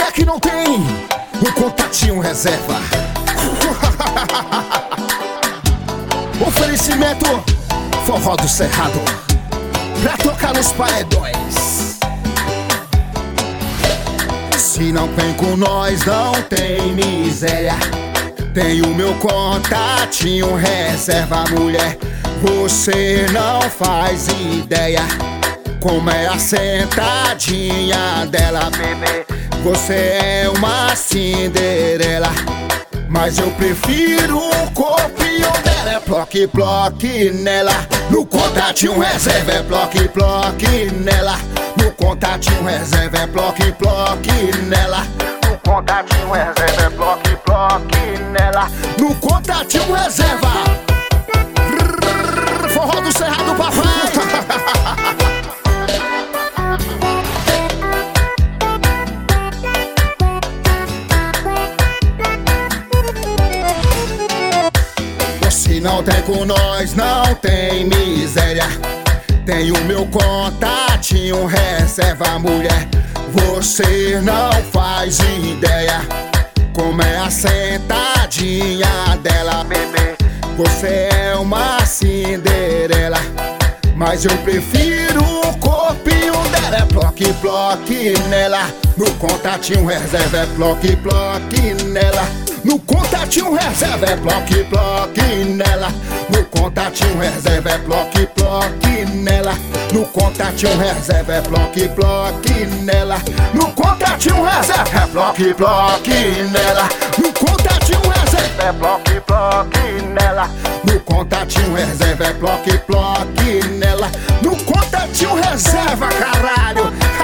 é que não tem um contatinho reserva? Oferecimento Forró do Cerrado, pra tocar nos paredões. Se não tem com nós, não tem miséria. Tem o meu contatinho reserva, mulher. Você não faz ideia como é a sentadinha dela, bebê. Você é uma Cinderela, mas eu prefiro o corpinho dela. É ploque, ploque nela. No contatinho reserva é ploque, ploque nela. No contatinho reserva é ploque, ploque nela. No contatinho reserva é ploque, ploque nela. No contatinho reserva. Forró do Cerrado, papai. Se não tem com nós, não tem miséria. Tem o meu contatinho reserva, mulher. Você não faz ideia como é a sentadinha dela, bebê. Você é uma Cinderela, mas eu prefiro o corpinho dela. É ploque, ploque nela. No contatinho reserva é ploque, ploque nela. No contatinho reserva é ploque, ploque nela. No contatinho reserva é ploque, ploque nela. No contatinho reserva é ploque, ploque nela. No contatinho reserva é ploque, ploque nela. No contatinho reserva é ploque, ploque nela. No contatinho reserva é ploque, ploque nela. No contatinho reserva, caralho.